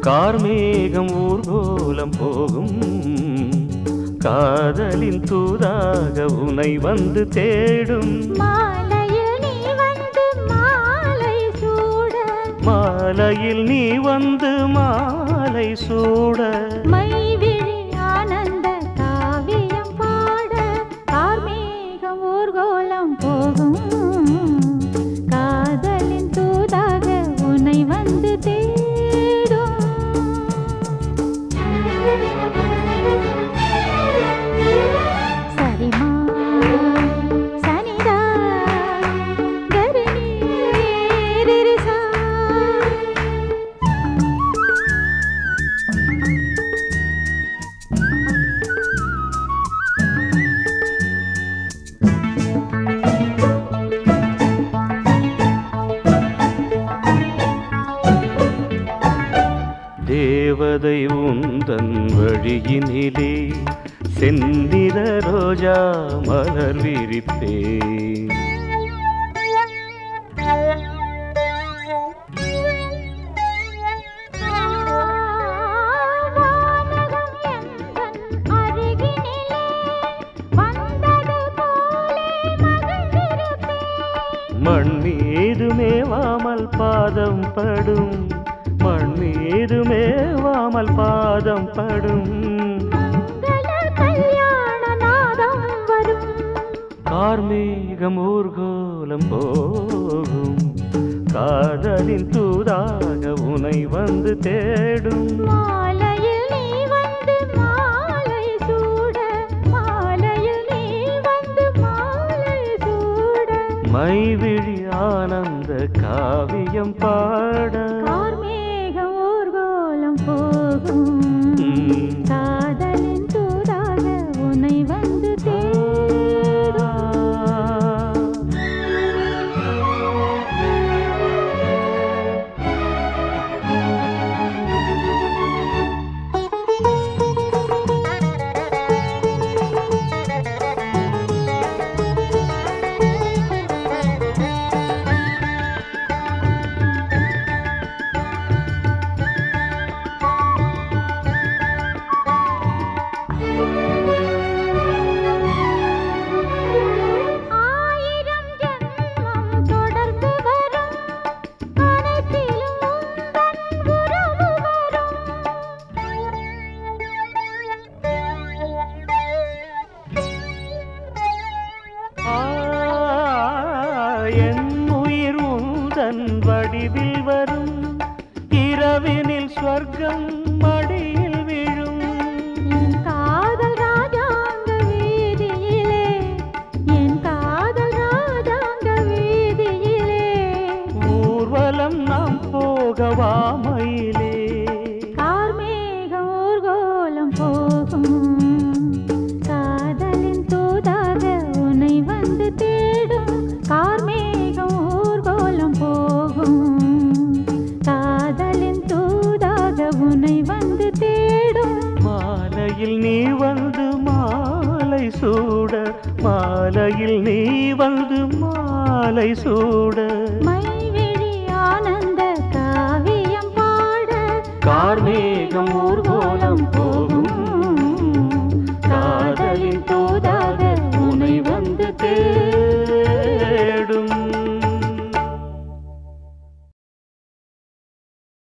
கார்மேகம் ஊர்கோலம் போகும் காதலின் தூதாக உனை வந்து தேடும் மாலையில் நீ வந்து மாலை சூட மாலையில் நீ வந்து மாலை சூட மைவிழி ஆனந்த காவியம் பாட கார்மேகம் ஊர்கோலம் போகும் காதலின் தூதாக உன்னை வந்து தேடும் சரிமா சனிதா கரினி ரிரிசா தேவதை உந்தன் வழியினிலே செந்நிற ரோஜா மலர் விரிப்பேன் மண் மீது மேவாமல் பாதம் படும் மண் மீது மேவாமல் பாதம் படும் கார்மேகம் ஊர்கோலம் போகும் காதலின் தூதாக உனை வந்து தேடும் மாலையில் நீ வந்து மாலை சூட மாலையில் நீ வந்து மாலை சூட மைவிழி ஆனந்த காவியம் பாட கார்மேகம் ஊர்கோலம் போகும் காதலின் தூதாக உன்னை வந்து தேடும் என் உயிர் உந்தன் வடிவில் வரும் இரவினில் ஸ்வர்க்கம் மடியில் விழும் என் காதல் ராஜாங்க வீதியிலே என் காதல் ராஜாங்க வீதியிலே ஊர்வலம் நாம் போகவா மயிலே கார்மேகம் ஊர்கோலம் போகும் காதலின் தூதாக உன்னை வந்து தேடும் கார்மேகம் ஊர்கோலம் போகும் காதலின் தூதாக உன்னை வந்து தேடும் மாலையில் நீ வந்து மாலை சூட மாலையில் நீ வந்து மாலை சூட மைவிழி ஆனந்த காவியம் பாட கார்மேகம் ஊர்கோலம் போகும் காதலின் தூதாக